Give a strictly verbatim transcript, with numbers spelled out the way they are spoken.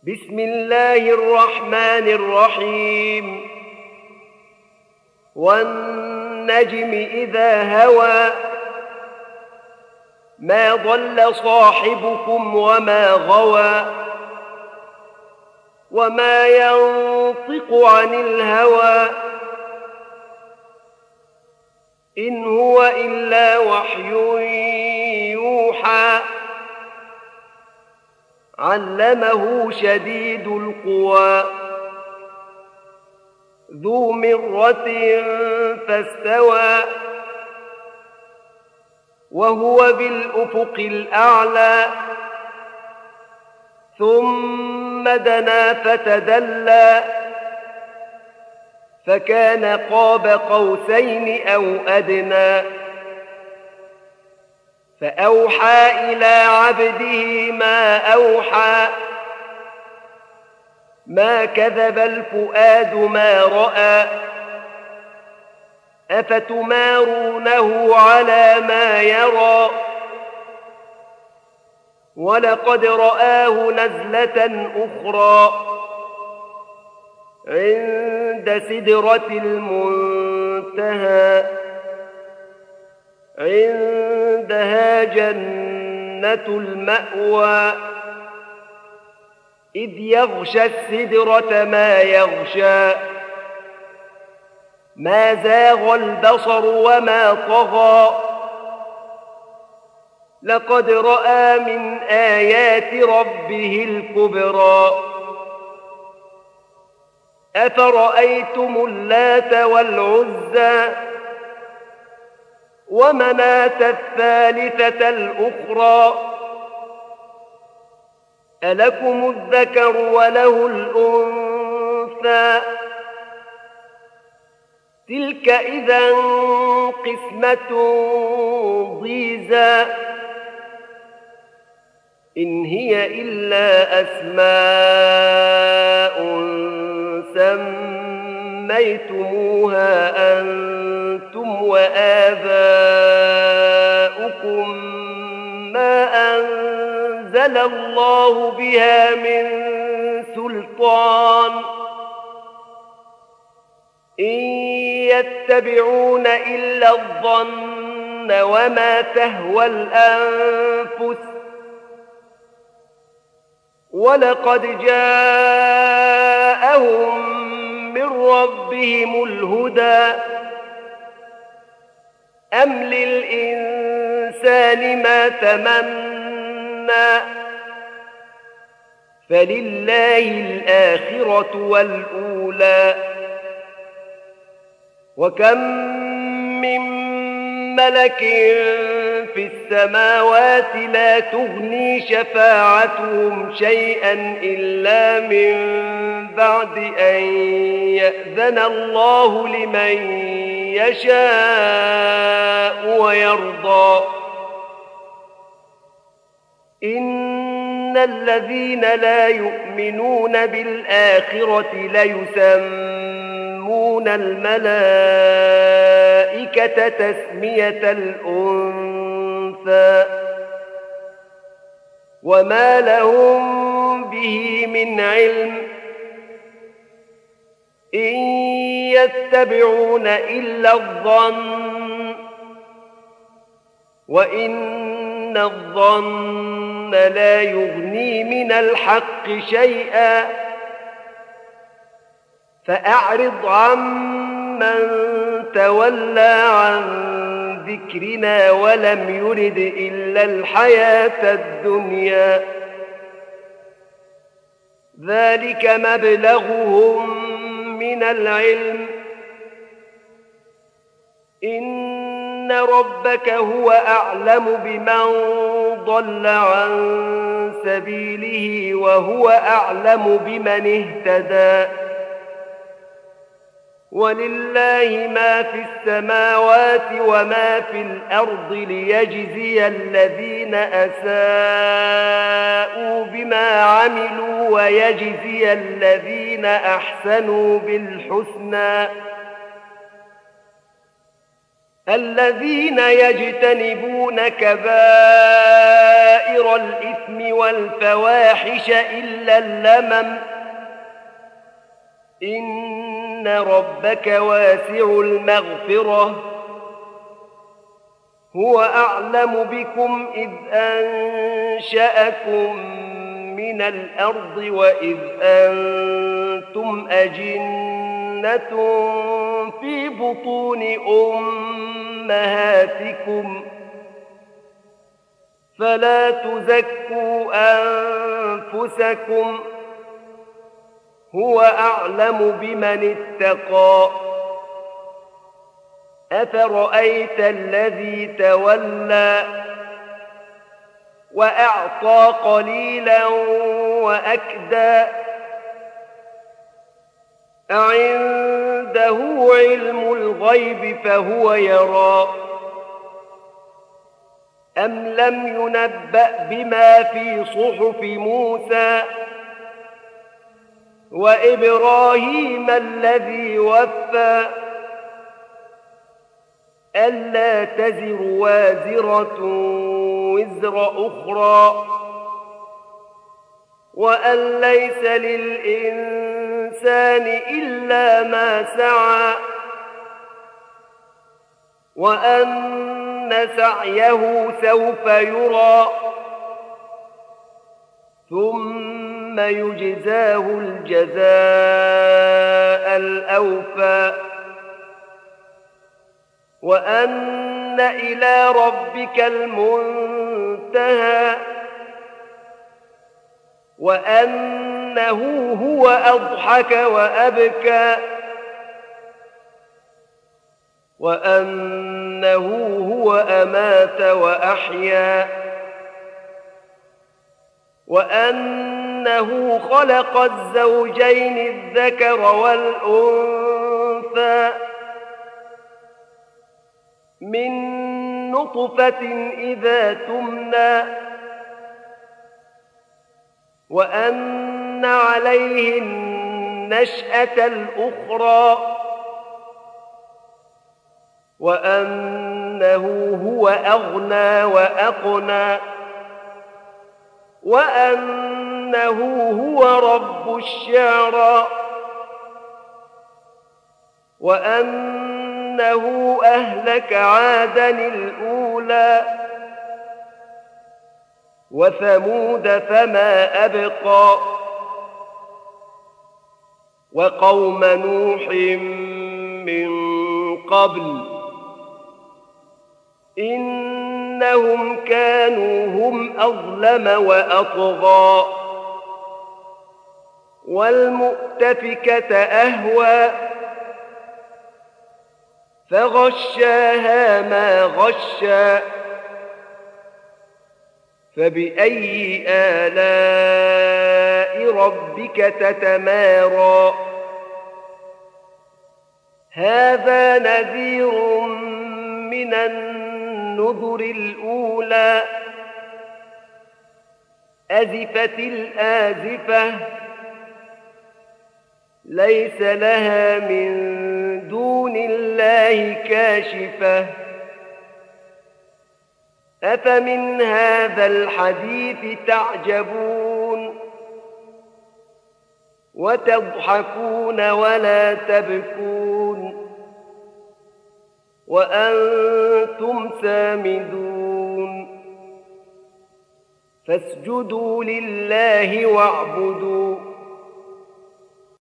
بسم الله الرحمن الرحيم والنجم إذا هوى ما ضل صاحبكم وما غوى وما ينطق عن الهوى إن هو إلا وحي يوحى علمه شديد القوى ذو مرة فاستوى وهو بالأفق الأعلى ثم دنا فتدلى فكان قاب قوسين أو أدنى فأوحى إلى عبده ما أوحى ما كذب الفؤاد ما رأى أفتمارونه على ما يرى ولقد رآه نزلة أخرى عند سدرة المنتهى عندها جنة المأوى إذ يغشى السدرة ما يغشى ما زاغ البصر وما طغى لقد رأى من آيات ربه الكبرى أفرأيتم اللات والعزى ومناة الثالثة الأخرى ألكم الذكر وله الأنثى تلك إذا قسمة ضيزى إن هي إلا أسماء سميتموها أنتم وآباؤكم ما أنزل الله بها من سلطان إن يتبعون إلا الظن وما تهوى الأنفس ولقد جاءهم من ربهم الهدى أم للإنسان ما تمنى فلله الآخرة والأولى وكم من ملك في السماوات لا تغني شفاعتهم شيئا إلا من بعد أن يأذن الله لمن يشاء ويرضى إن الذين لا يؤمنون بالآخرة ليسمون الملائكة تسمية الأنثى وما لهم به من علم إن يتبعون إلا الظن وإن الظن لا يغني من الحق شيئا فأعرض عمن تولى عن ذكرنا ولم يرد إلا الحياة الدنيا ذلك مبلغهم من العلم إن ربك هو أعلم بمن ضل عن سبيله وهو أعلم بمن اهتدى ولله ما في السماوات وما في الأرض ليجزي الذين أساءوا بما عملوا ويجزي الذين أحسنوا بالحسنى الذين يجتنبون كبائر الإثم والفواحش إلا اللمم إن ربك واسع المغفرة هو أعلم بكم إذ أنشأكم من الأرض وإذ أنتم أجنة في بطون أمهاتكم فلا تزكوا أنفسكم هو أعلم بمن اتقى أفرأيت الذي تولى وأعطى قليلا وأكدى أعنده علم الغيب فهو يرى أم لم ينبأ بما في صحف موسى وإبراهيم الذي وفى ألا تزر وازرة وزر أخرى وأن ليس للإنسان إلا ما سعى وأن سعيه سوف يرى ثم يجزاه الجزاء الأوفى وأن إلى ربك المنتهى وأنه هو أضحك وأبكى وأنه هو أمات وأحيا وأنه خلق الزوجين الذكر والأنثى من نطفة إذا تمنى وأن عليه النشأة الأخرى وأنه هو أغنى وأقنى وأنه هو رب الشعرى وأنه أهلك عادا الأولى وثمود فما أبقى وقوم نوح من قبل إنهم كانوا هم أظلم وأطغى والمؤتفكة أهوى فغشاها ما غشى فبأي آلاء ربك تتمارى هذا نذير من النذر الأولى أزفت الآزفة ليس لها من دون الله كاشفة أفمن هذا الحديث تعجبون وتضحكون ولا تبكون وأنتم سامدون فاسجدوا لله واعبدوا